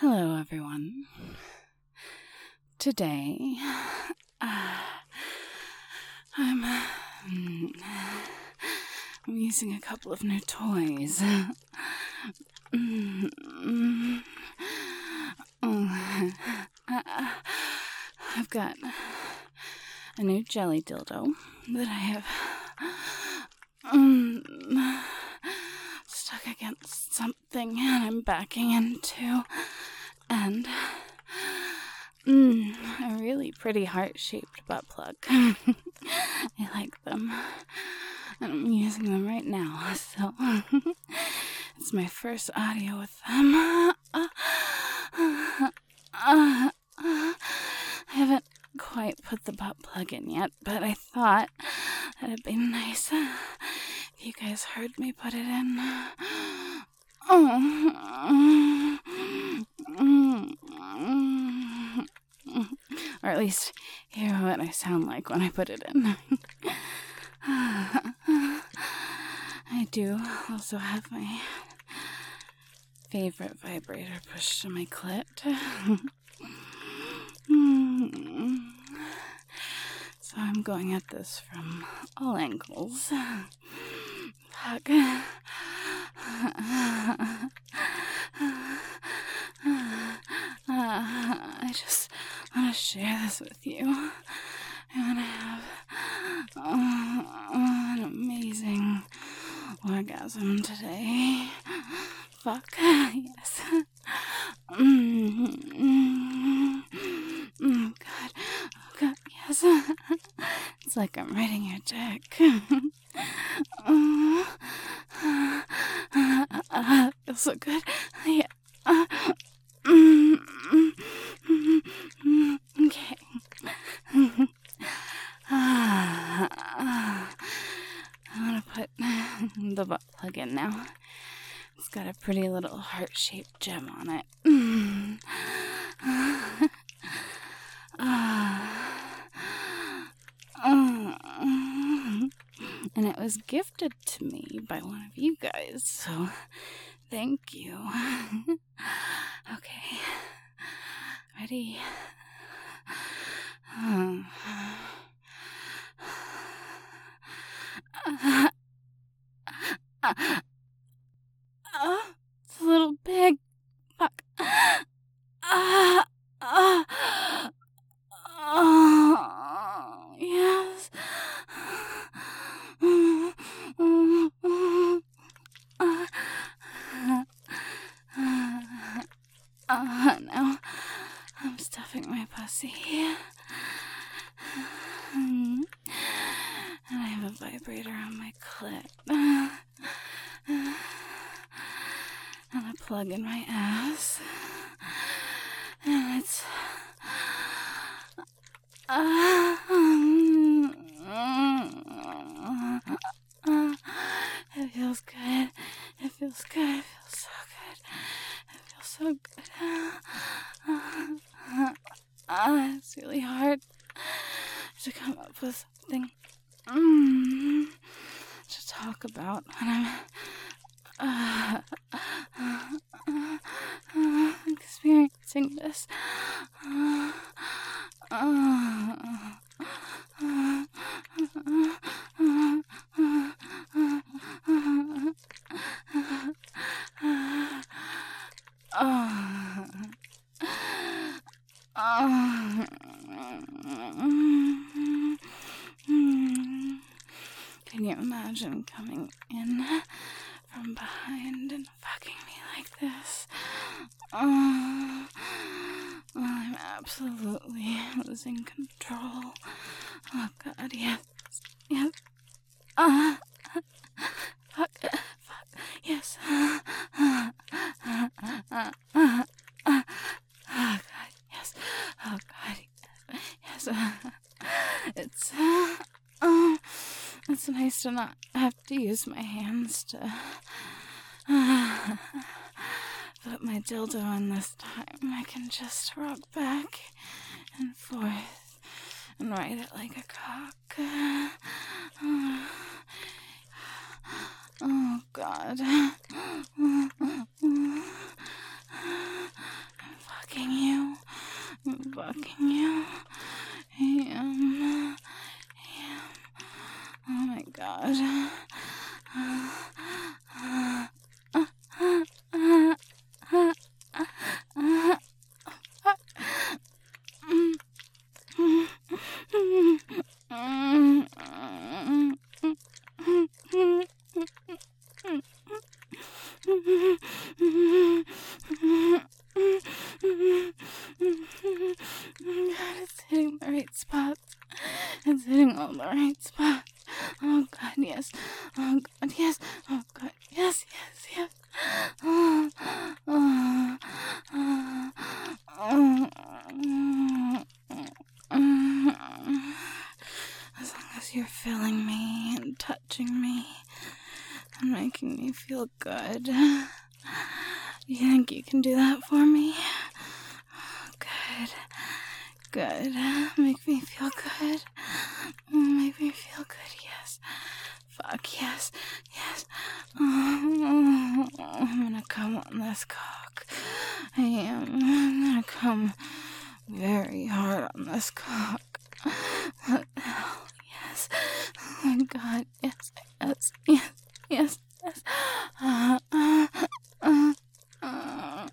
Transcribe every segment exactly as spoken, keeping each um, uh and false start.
Hello, everyone. Today, uh, I'm, uh, I'm using a couple of new toys. I've got a new jelly dildo that I have um, stuck against something and I'm backing into, and mm, a really pretty heart-shaped butt plug. I like them, and I'm using them right now, so it's my first audio with them. Uh, uh, uh, I haven't quite put the butt plug in yet, but I thought that it'd be nice if you guys heard me put it in. Oh. Or at least hear what I sound like when I put it in. I do also have my favorite vibrator pushed to my clit. So I'm going at this from all angles. Fuck. I just want to share this with you. I want to have uh, an amazing orgasm today. Fuck, yes. Mm, mm, God, oh God, yes. It's like I'm riding your dick. uh, uh, uh, feels so good. Yeah. Uh, mm, mm, mm, mm, okay. uh, I want to put the butt plug in now. It's got a pretty little heart-shaped gem on it. Mm. uh, uh, and it was gifted to me by one of you guys, so thank you. Okay. Ready? Uh, uh, uh, uh, it's a little big. Fuck. Uh, uh, oh, yes. Uh, uh, now I'm stuffing my pussy. And I have a vibrator on my clit. And a plug in my ass. And it's uh, it feels good. It feels good. It feels so good. It feels so good. Uh, it's really hard to come up with something mm, to talk about when I'm uh, uh, uh, uh, experiencing this. Uh, uh, uh, Can you imagine coming in from behind and fucking me like this? Uh, I'm absolutely losing control. Oh God, yes, yes. Uh, fuck, fuck, yes. Uh, uh, uh, uh, uh, uh, oh God, yes. Oh God, yes. Uh, it's, uh, uh, it's nice to not have to use my hands to uh, put my dildo on this time. I can just rock back and forth and ride it like a cock. Uh, oh God. I'm fucking you. I am. I am. Oh my god. Uh, uh, uh, uh, uh, uh, uh, uh, mm, mm, mm, mm, God, it's hitting the right spots. It's hitting all the right spots. Oh God, yes. Oh God, yes. Oh God, yes, yes, yes. Oh, oh, oh, oh, oh. As long as you're feeling me and touching me and making me feel good. You think you can do that for me? Good. Good. Make me feel good. Make me feel good, yes. Fuck, yes. Yes. Oh, I'm gonna come on this cock. I am. I'm gonna come very hard on this cock. What the hell? Yes. Oh my God. Yes. Yes. Yes. Yes. Yes. Uh, uh, uh, uh,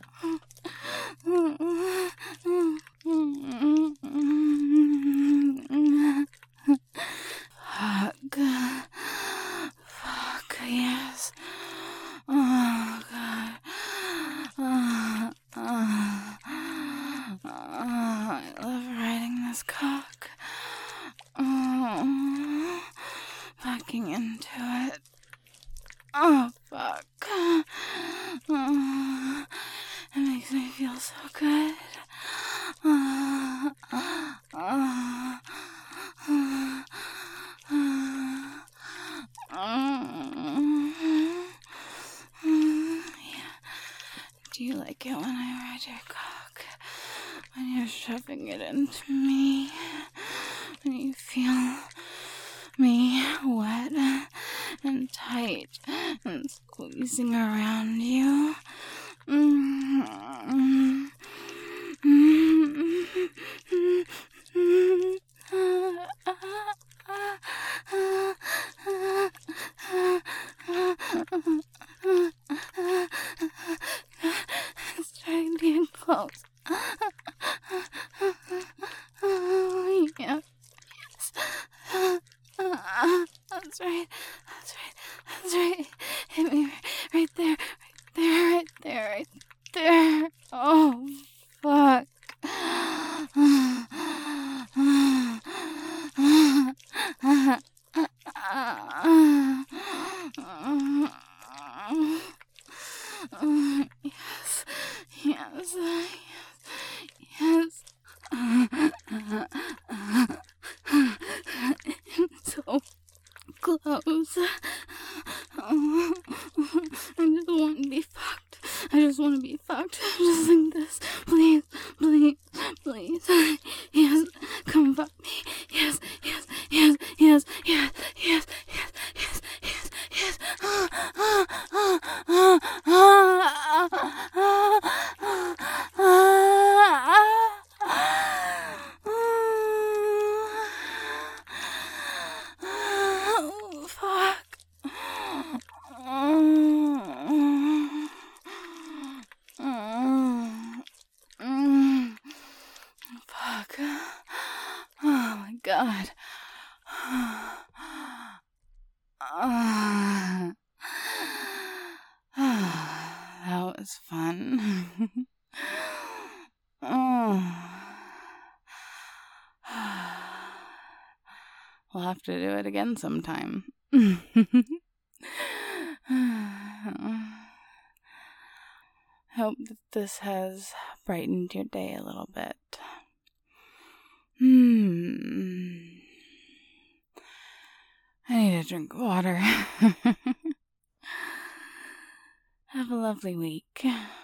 Fuck. Fuck, yes. Oh, God. Uh, uh, uh, I love riding this cock. Oh, fucking into it. Oh, fuck. Oh, it makes me feel so good. Oh, oh, oh, oh, oh, yeah. Do you like it when I ride your cock? When you're shoving it into me? When you feel me wet and tight and squeezing around you? Mm-hmm. It's trying to get close. Oh, yeah. Yes. That's right. That's right. That's right. Hit me right there. Right there. Right there. Right there. Oh, fuck. Yes. Yes. Yes. So close. Oh, I just want to be fucked. I just want to be fucked. Just like this. Please, please, please. Yes, come fuck me. Yes, yes, yes, yes, yes, yes, yes, yes, yes, yes. Ah, ah, ah, ah, ah, ah, ah, oh, fuck. Fuck. Oh my God. That was fun. Oh. We'll have to do it again sometime. Hope that this has brightened your day a little bit. Hmm. I need a drink of water. Have a lovely week.